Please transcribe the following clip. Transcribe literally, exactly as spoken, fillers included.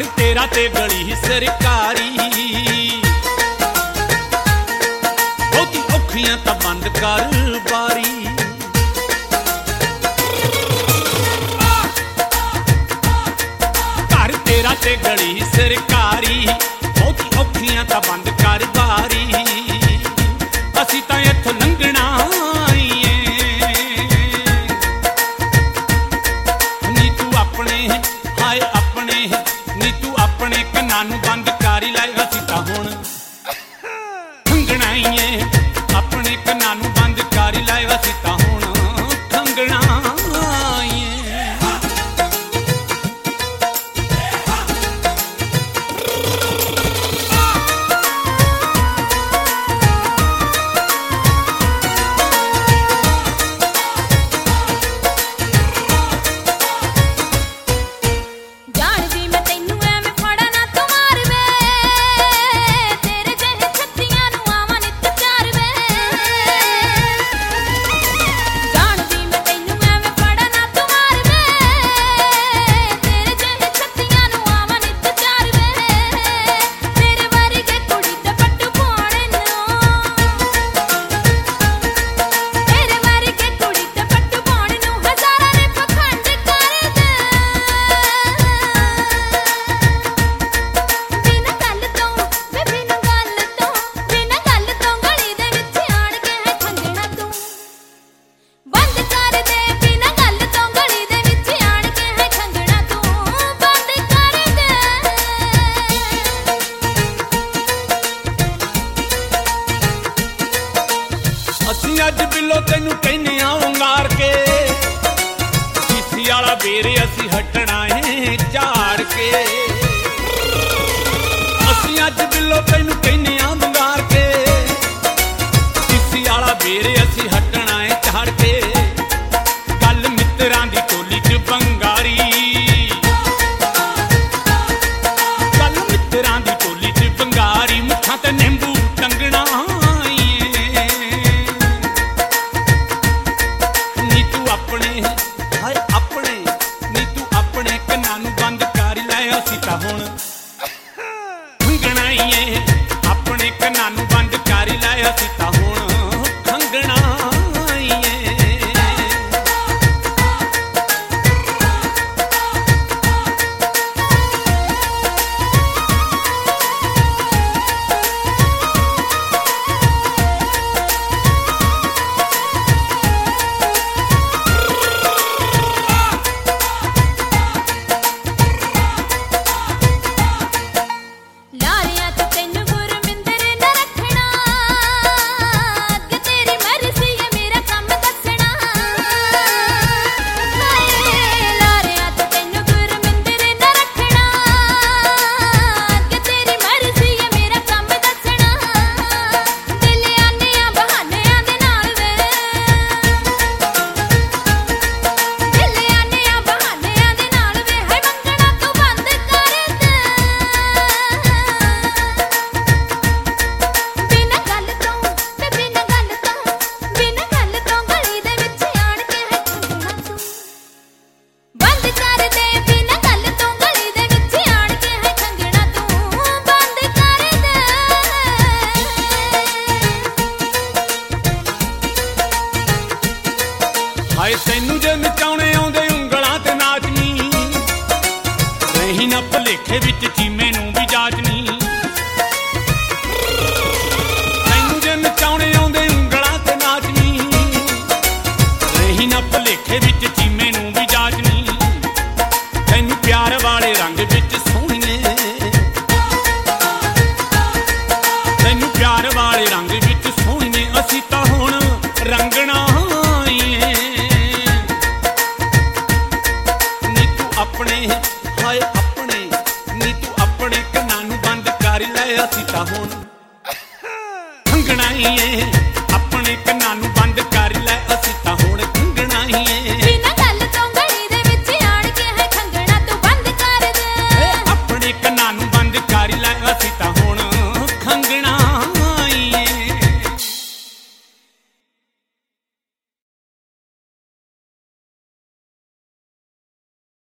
घर तेरा ते गली सरकारी बहुती औखियां तां बंद कर बारी। घर तेरा ते गली सरकारी बहुती औखियां तां बंद कर बारी। असीं तां इत्थों लंघना नू बंद कर लै असीं तां हुण खंघना ही है। अपने कन्ना नू बंद कर लै असीं तां हुण खंघना ही है। अज बिलो तेनू कहने उंगार के सीसी वाला बेरे असी हटना है झाड़ के। असी अज बिलो तेनू कहने उंगार के सीसी वाला बेरे असी हटना है झाड़ के। गल मित्रां दी टोली च बंगारी गल मित्रां दी टोली च बंगारी मुठां ते नींबू टंगना। खंघना ही है अपने कन्ना नू बंद कर लै असीं तां हुण खंघना ही है। हाय तैनू जे नचाउणे आउंदे उंगलां ते नाचनी रही ना भुलेखे विच चीमे नूं भी जाचनी। तैनू जे नचाउणे आउंदे उंगलां ते नाचनी रही ना भुलेखे विच चीमे नूं भी जाचनी। तैनू प्यार वाले रंग विच सोहणीए तैनू प्यार वाले रंग विच सोहणीए असीं तां हुण रंगना अपने हाय अपने नी तू अपने कन्ना नू बंद कर लै असीं तां हुण खंघना ही है।